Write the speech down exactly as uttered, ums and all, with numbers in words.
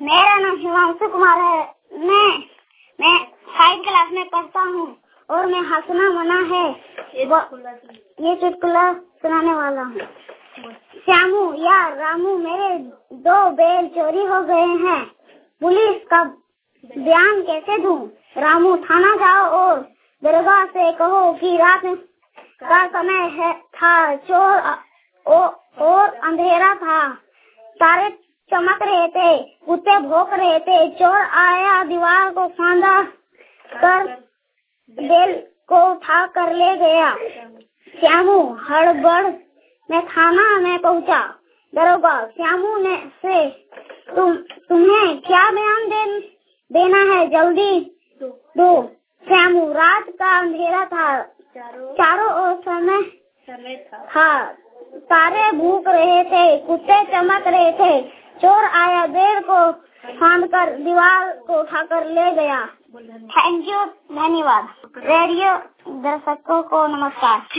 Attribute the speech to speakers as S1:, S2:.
S1: मेरा नाम हिमांशु कुमार है। मैं मैं फाइव क्लास में पढ़ता हूँ और मैं हंसना मना है ये चुटकुला सुनाने वाला हूँ। श्यामू या रामू, मेरे दो बैल चोरी हो गए हैं, पुलिस का बयान कैसे दूं? रामू, थाना जाओ और दरोगा से कहो कि रात का समय है था, चोर और अंधेरा था, तारे चमक रहे थे, कुत्ते भौंक रहे थे, चोर आया, दीवार को फांदा कर बैल को उठा कर ले गया। श्यामू हड़बड़ में थाना में पहुंचा। दरोगा श्यामू ने से तुम तुम्हें क्या बयान दे, देना है, जल्दी दो। श्यामू, रात का अंधेरा था, चारों ओर समय था, तारे भूख रहे थे, कुत्ते चमक रहे थे, चोर आया, बैल को फांद कर दीवार को उठाकर ले गया। थैंक यू, धन्यवाद। रेडियो दर्शकों को नमस्कार।